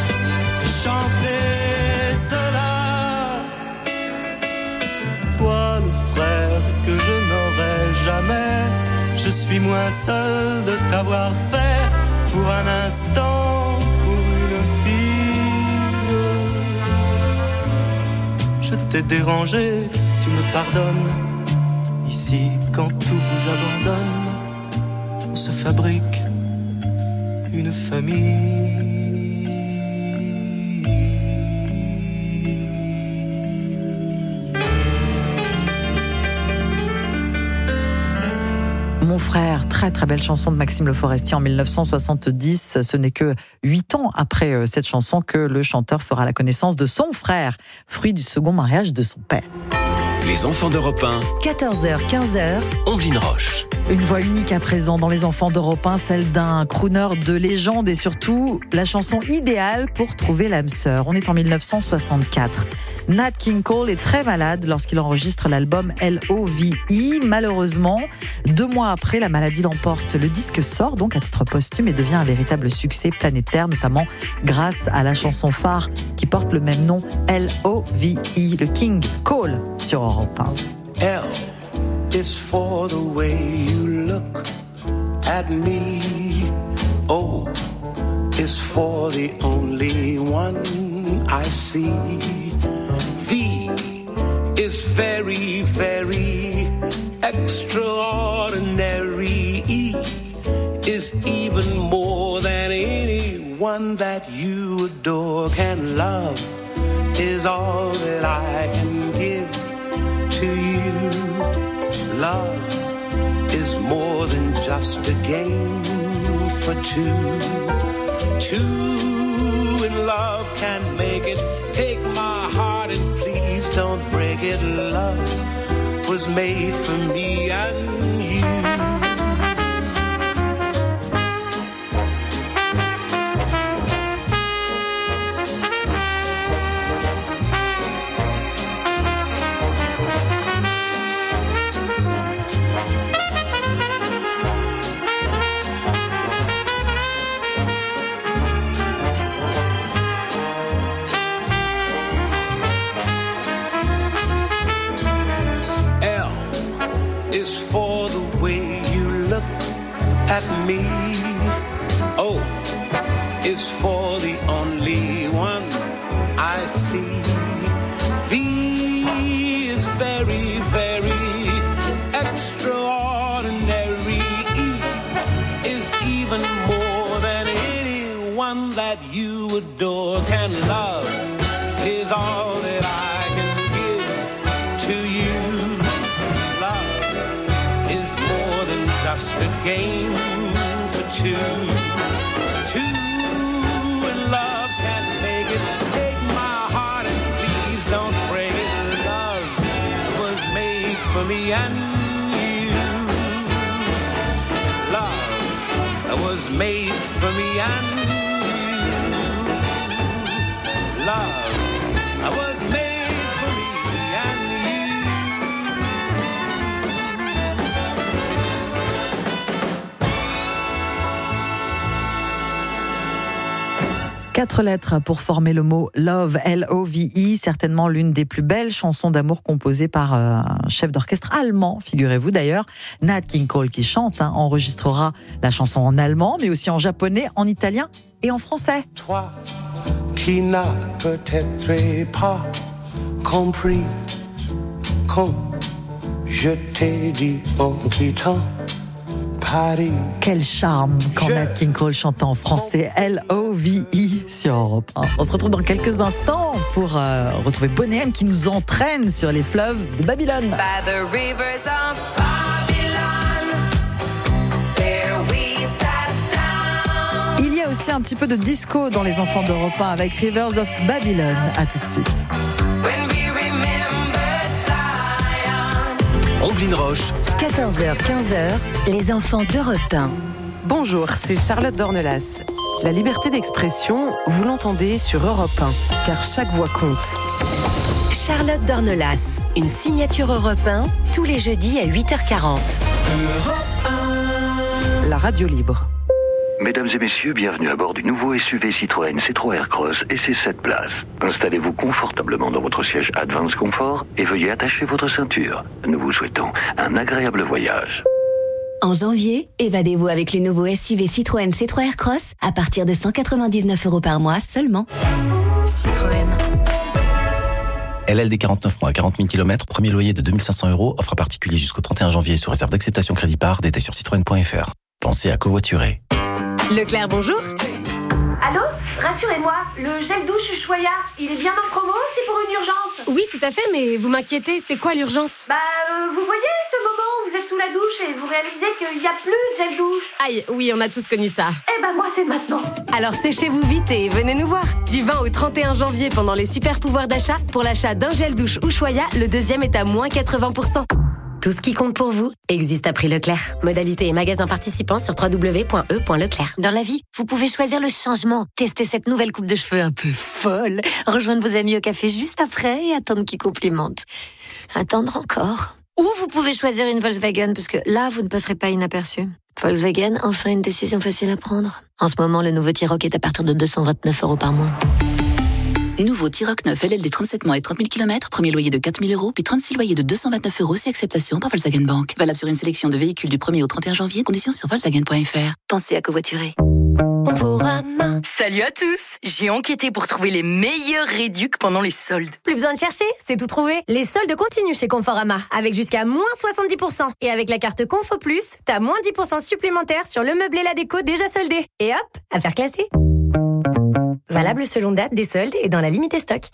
chanter cela. Toi, le frère que je n'aurai jamais, je suis moins seul de t'avoir fait pour un instant, pour une fille. Je t'ai dérangé, tu me pardonnes. Ici, quand tout vous abandonne, on se fabrique une famille. Mon frère, très très belle chanson de Maxime Le Forestier en 1970. Ce n'est que 8 ans après cette chanson que le chanteur fera la connaissance de son frère, fruit du second mariage de son père. Les enfants d'Europe 1, 14h, 15h, Omblin Roche. Une voix unique à présent dans Les Enfants d'Europe 1, celle d'un crooner de légende et surtout la chanson idéale pour trouver l'âme sœur. On est en 1964. Nat King Cole est très malade lorsqu'il enregistre l'album L.O.V.E. Malheureusement, 2 mois après, la maladie l'emporte. Le disque sort donc à titre posthume et devient un véritable succès planétaire, notamment grâce à la chanson phare qui porte le même nom, L.O.V.E. Le King Cole sur Europe 1. L is for the way you look at me. O is for the only one I see. V is very, very extraordinary. E is even more than anyone that you adore can love. Is all that I can give to you. Love is more than just a game for two. Two in love can make it. Take my heart and please don't break it. Love was made for me and you. at me. O is for the only one I see. V is very, very extraordinary. E is even more than anyone that you adore can love. Is all that I can give to you. Love is more than just a game for two. Two in love can make it. Take my heart and please don't break it. Love was made for me and you. Love was made for me and you. Love was made for me and you. 4 lettres pour former le mot Love, L-O-V-E, certainement l'une des plus belles chansons d'amour composées par un chef d'orchestre allemand, figurez-vous d'ailleurs. Nat King Cole qui chante, enregistrera la chanson en allemand, mais aussi en japonais, en italien et en français. Toi qui n'as peut-être pas compris quand je t'ai dit en quittant Paris. Quel charme quand Nat King Cole chante en français, L-O-V-E sur Europe 1. On se retrouve dans quelques instants pour retrouver Boney M qui nous entraîne sur les fleuves de Babylone. By the rivers of Babylon, there we sat down. Il y a aussi un petit peu de disco dans les enfants d'Europe 1 avec Rivers of Babylon. À tout de suite. Omblin Roche. 14h, 15h, les enfants d'Europe 1. Bonjour, c'est Charlotte Dornelas. La liberté d'expression, vous l'entendez sur Europe 1, car chaque voix compte. Charlotte Dornelas, une signature Europe 1, tous les jeudis à 8h40. La radio libre. Mesdames et messieurs, bienvenue à bord du nouveau SUV Citroën C3 Aircross et ses 7 places. Installez-vous confortablement dans votre siège Advance Comfort et veuillez attacher votre ceinture. Nous vous souhaitons un agréable voyage. En janvier, évadez-vous avec le nouveau SUV Citroën C3 Aircross à partir de 199 € par mois seulement. Citroën. LLD 49 mois, 40 000 km, premier loyer de 2 500 €, offre à particulier jusqu'au 31 janvier sous réserve d'acceptation crédit par, détail sur citroën.fr. Pensez à covoiturer. Leclerc, bonjour. Allô ? Rassurez-moi, le gel douche Ushuaïa, il est bien en promo, c'est pour une urgence. Oui, tout à fait, mais vous m'inquiétez, c'est quoi l'urgence ? Vous voyez ce moment où vous êtes sous la douche et vous réalisez qu'il n'y a plus de gel douche. Aïe, oui, on a tous connu ça. Moi, c'est maintenant. Alors séchez-vous vite et venez nous voir. Du 20 au 31 janvier, pendant les super pouvoirs d'achat, pour l'achat d'un gel douche Ushuaïa, le deuxième est à moins 80%. Tout ce qui compte pour vous existe à prix Leclerc. Modalité et magasins participants sur www.e.leclerc. Dans la vie, vous pouvez choisir le changement. Tester cette nouvelle coupe de cheveux un peu folle. Rejoindre vos amis au café juste après et attendre qu'ils complimentent. Attendre encore. Ou vous pouvez choisir une Volkswagen, parce que là, vous ne passerez pas inaperçu. Volkswagen, enfin une décision facile à prendre. En ce moment, le nouveau T-Roc est à partir de 229 € par mois. Nouveau T-Roc 9 LLD 37 mois et 30 000 km, premier loyer de 4 000 €, puis 36 loyers de 229 € c'est acceptation par Volkswagen Bank. Valable sur une sélection de véhicules du 1er au 31 janvier, conditions sur Volkswagen.fr. Pensez à covoiturer. Salut à tous! J'ai enquêté pour trouver les meilleurs réducs pendant les soldes. Plus besoin de chercher, c'est tout trouvé. Les soldes continuent chez Conforama, avec jusqu'à moins 70%. Et avec la carte Confo Plus, t'as moins 10% supplémentaires sur le meuble et la déco déjà soldés. Et hop, affaire classée. Valable selon date des soldes et dans la limite des stocks.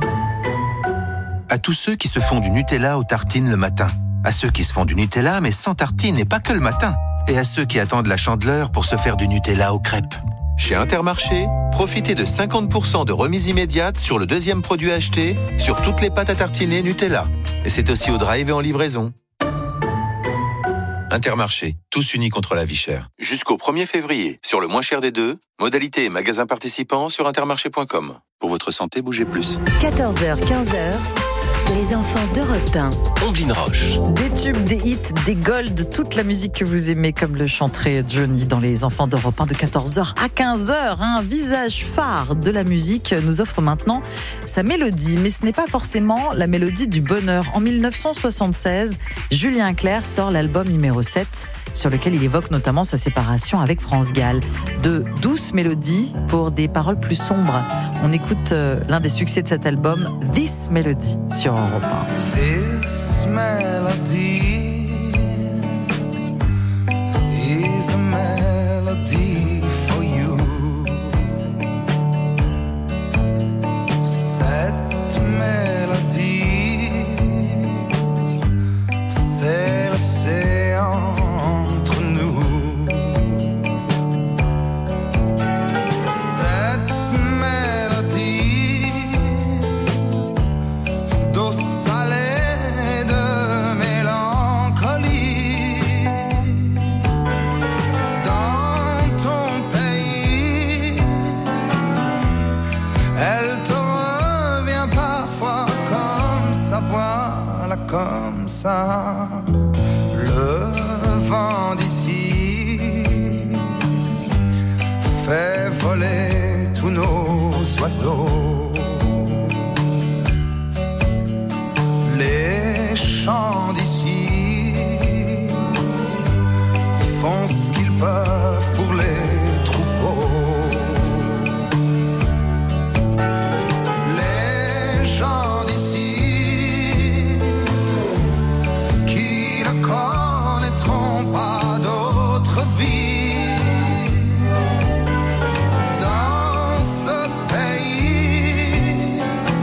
À tous ceux qui se font du Nutella aux tartines le matin. À ceux qui se font du Nutella mais sans tartines et pas que le matin. Et à ceux qui attendent la Chandeleur pour se faire du Nutella aux crêpes. Chez Intermarché, profitez de 50% de remise immédiate sur le deuxième produit acheté sur toutes les pâtes à tartiner Nutella. Et c'est aussi au drive et en livraison. Intermarché, tous unis contre la vie chère. Jusqu'au 1er février, sur le moins cher des deux, modalités et magasins participants sur intermarché.com. Pour votre santé, bougez plus. 14h, 15h, Les enfants d'Europe 1. Omblin Roche. Des tubes, des hits, des golds, toute la musique que vous aimez, comme le chanterait Johnny dans Les enfants d'Europe 1 de 14h à 15h. Un visage phare de la musique nous offre maintenant sa mélodie. Mais ce n'est pas forcément la mélodie du bonheur. En 1976, Julien Clerc sort l'album numéro 7, sur lequel il évoque notamment sa séparation avec France Gall. De douces mélodies pour des paroles plus sombres. On écoute l'un des succès de cet album, This Melody, sur Europe 1. This melody is a melody for you. Cette mélodie, c'est l'océan entre nous. Cette mélodie d'eau salée de mélancolie. Dans ton pays, elle te revient parfois comme ça, voilà comme ça. Le vent d'ici fait voler tous nos oiseaux. Les chants d'ici font ce qu'ils peuvent pour les troupeaux. Les gens d'ici qui ne connaîtront pas d'autre vie dans ce pays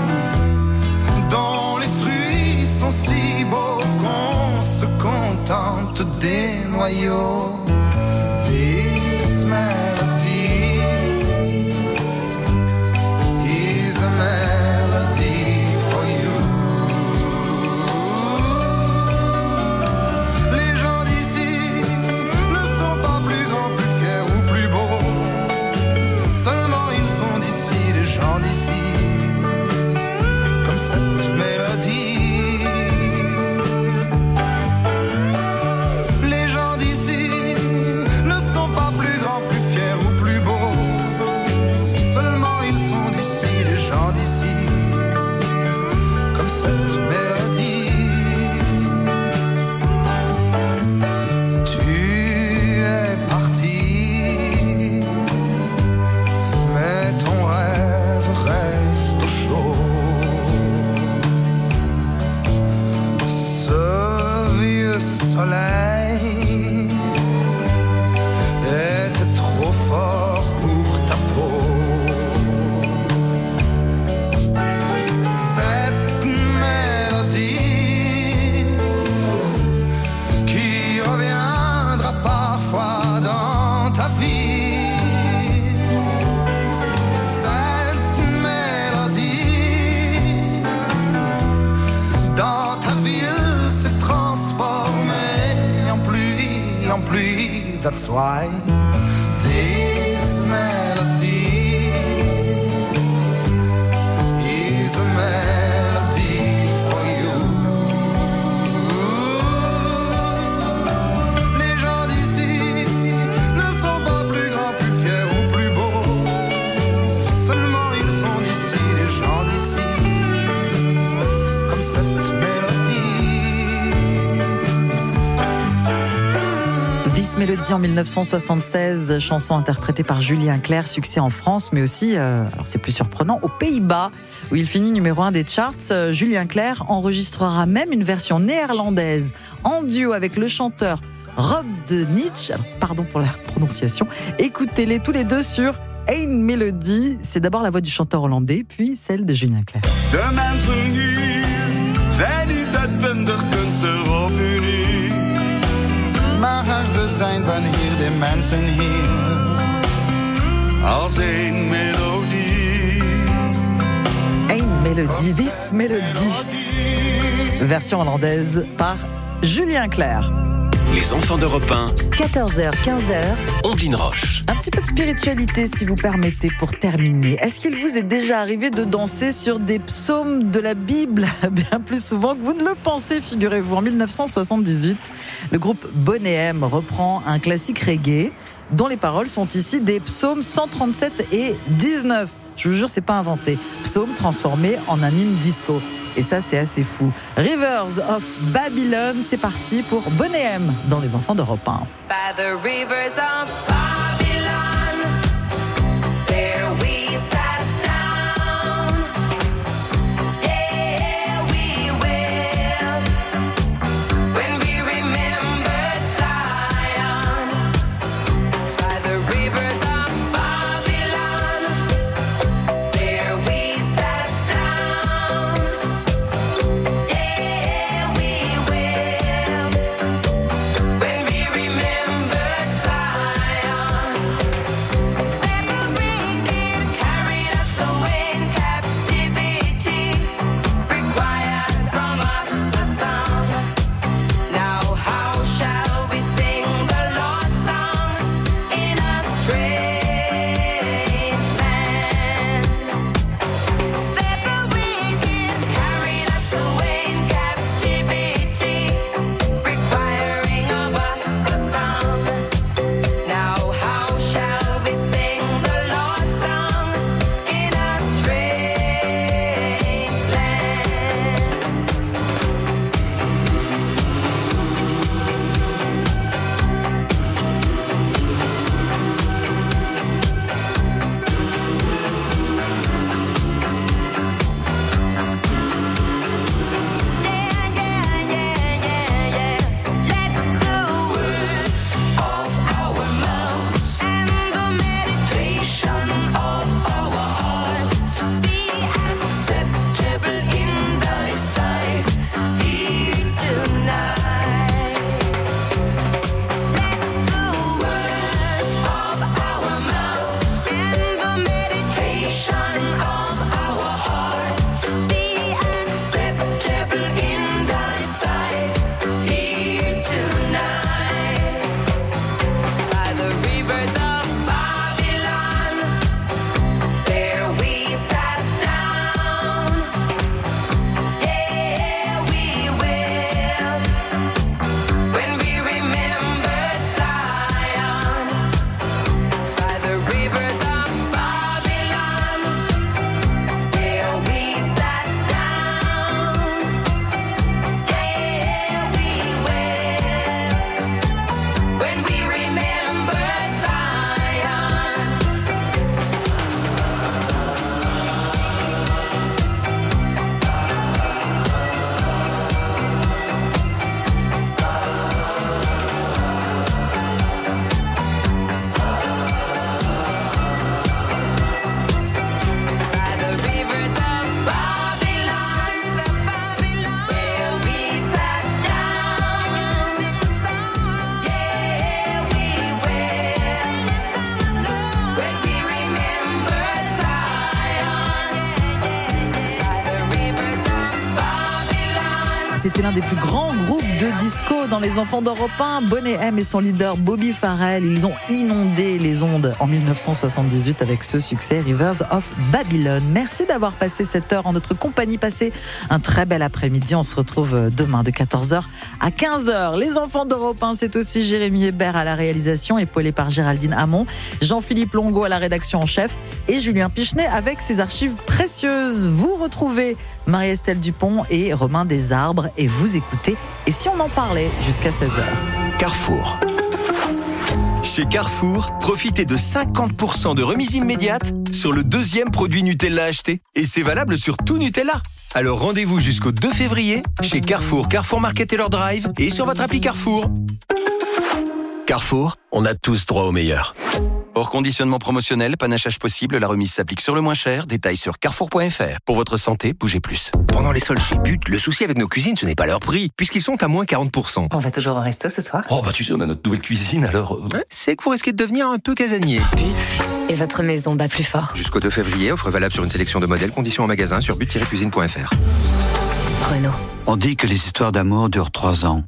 dont les fruits sont si beaux qu'on se contente des noyaux. This melody is a melody for you. Les gens d'ici ne sont pas plus grands, plus fiers ou plus beaux. Seulement ils sont d'ici, les gens d'ici, comme cette mélodie. Les gens d'ici ne sont pas plus grands, plus fiers ou plus beaux. Seulement ils sont d'ici, les gens d'ici, comme cette mélodie. Tu es parti, mais ton rêve reste au chaud. Ce vieux soleil était trop fort pour ta peau. Cette mélodie qui reviendra parfois dans ta vie. Cette mélodie dans ta ville s'est transformée en pluie, en pluie. That's why this melody is a melody for you. Les gens d'ici ne sont pas plus grands, plus fiers ou plus beaux. Seulement ils sont d'ici, les gens d'ici, comme cette mélodie. This Melody en 1976, chanson interprétée par Julien Clerc, succès en France, mais aussi, alors c'est plus surprenant, aux Pays-Bas, où il finit numéro 1 des charts. Julien Clerc enregistrera même une version néerlandaise en duo avec le chanteur Rob de Nitsch. Alors, pardon pour la prononciation. Écoutez-les tous les deux sur Een Melody. C'est d'abord la voix du chanteur hollandais, puis celle de Julien Clerc. De mensen hier zijn niet uitbundig kunstig of uniek, maar ze zijn van hier, de mensen hier, als één melodie. Een Melody, This Melody. Version hollandaise par Julien Clerc. Les enfants d'Europe 1. 14h, 15h. Omblin Roche. Un petit peu de spiritualité, si vous permettez, pour terminer. Est-ce qu'il vous est déjà arrivé de danser sur des psaumes de la Bible bien plus souvent que vous ne le pensez, figurez-vous. En 1978, le groupe Boney M reprend un classique reggae dont les paroles sont ici des psaumes 137 et 19. Je vous jure, c'est pas inventé. Psaumes transformés en un hymne disco. Et ça, c'est assez fou. Rivers of Babylon, c'est parti pour Boney M dans Les Enfants d'Europe 1. By the rivers of Babylon, there we sat down. Yeah, we wept when we remembered Zion. By the rivers of Babylon, there we sat down. Yeah, we wept when we remembered Zion. Every king carried us away in captivity, required from us a song. Now how shall we sing the Lord's song in a strange land? Every king carried us away in captivity, requiring of us a song. Now how shall we sing the Lord's song in a strange land? Let the words of our mouths and the meditation of our hearts be acceptable in thy sight here tonight. Let the words of our mouths and the meditation of our hearts be acceptable in thy sight here tonight. By the rivers of Babylon, there we sat down. Yeah, we wept when we remembered Zion. By the rivers of Babylon, there we sat down. Yeah, we wept when we remembered Zion. By the rivers of Babylon, where we sat down. Yeah, we wept when we remembered Zion. By the rivers of Babylon. C'était l'un des plus grands groupes de disco dans Les Enfants d'Europe 1. Boney M et son leader Bobby Farrell, ils ont inondé les ondes en 1978 avec ce succès Rivers of Babylon. Merci d'avoir passé cette heure en notre compagnie. Passez un très bel après-midi. On se retrouve demain de 14h à 15h. Les Enfants d'Europe 1, c'est aussi Jérémy Hébert à la réalisation, épaulé par Géraldine Hamon, Jean-Philippe Longo à la rédaction en chef et Julien Pichenet avec ses archives précieuses. Vous retrouvez Marie-Estelle Dupont et Romain Desarbres et vous écoutez Et si on en parlait jusqu'à 16h. Carrefour. Chez Carrefour, profitez de 50% de remise immédiate sur le deuxième produit Nutella acheté. Et c'est valable sur tout Nutella. Alors rendez-vous jusqu'au 2 février chez Carrefour, Carrefour Market Taylor Drive et sur votre appli Carrefour. Carrefour, on a tous droit au meilleur. Hors conditionnement promotionnel, panachage possible, la remise s'applique sur le moins cher. Détails sur carrefour.fr. Pour votre santé, bougez plus. Pendant les soldes chez But, le souci avec nos cuisines, ce n'est pas leur prix, puisqu'ils sont à moins 40%. On va toujours au resto ce soir. Oh bah tu sais, on a notre nouvelle cuisine alors. C'est que vous risquez de devenir un peu casanier. But et votre maison bat plus fort. Jusqu'au 2 février, offre valable sur une sélection de modèles, conditions en magasin sur but-cuisine.fr. Renault. On dit que les histoires d'amour durent 3 ans.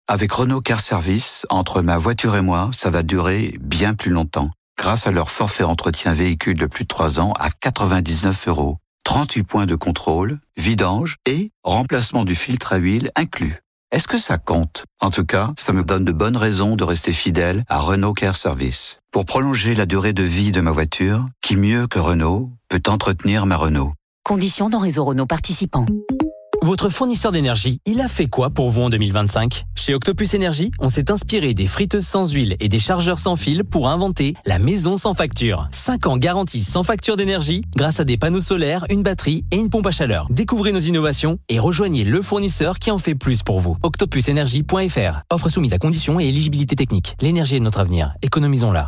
Avec Renault Car Service, entre ma voiture et moi, ça va durer bien plus longtemps. Grâce à leur forfait entretien véhicule de plus de 3 ans à 99 €. 38 points de contrôle, vidange et remplacement du filtre à huile inclus. Est-ce que ça compte? En tout cas, ça me donne de bonnes raisons de rester fidèle à Renault Car Service. Pour prolonger la durée de vie de ma voiture, qui mieux que Renault peut entretenir ma Renault? Conditions dans réseau Renault participant. Votre fournisseur d'énergie, il a fait quoi pour vous en 2025? Chez Octopus Énergie, on s'est inspiré des friteuses sans huile et des chargeurs sans fil pour inventer la maison sans facture. 5 ans garantie sans facture d'énergie grâce à des panneaux solaires, une batterie et une pompe à chaleur. Découvrez nos innovations et rejoignez le fournisseur qui en fait plus pour vous. Octopusenergie.fr. Offre soumise à conditions et éligibilité technique. L'énergie est notre avenir. Économisons-la.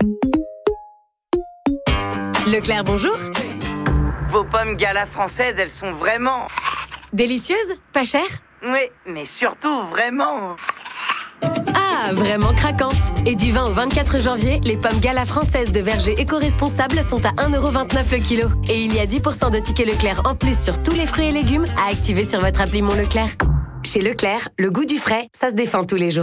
Leclerc, bonjour. Vos pommes Gala françaises, elles sont vraiment... Délicieuses? Pas chères? Oui, mais surtout vraiment... Ah, vraiment craquantes. Et du 20 au 24 janvier, les pommes Gala françaises de verger éco-responsables sont à 1,29 € le kilo. Et il y a 10% de tickets Leclerc en plus sur tous les fruits et légumes à activer sur votre appli Mon Leclerc. Chez Leclerc, le goût du frais, ça se défend tous les jours.